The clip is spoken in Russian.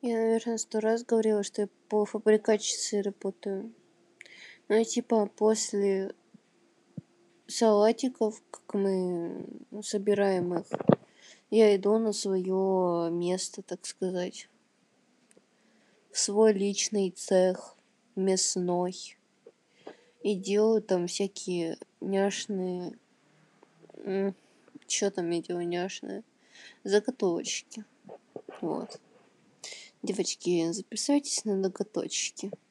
Я, наверное, 100 раз говорила, что я полуфабрикатчицей работаю. Ну, и типа после салатиков, как мы собираем их, я иду на свое место, так сказать, в свой личный цех мясной и делаю там всякие няшные... Что там я делаю няшное? Заготовочки. Вот. Девочки, записывайтесь на ноготочки.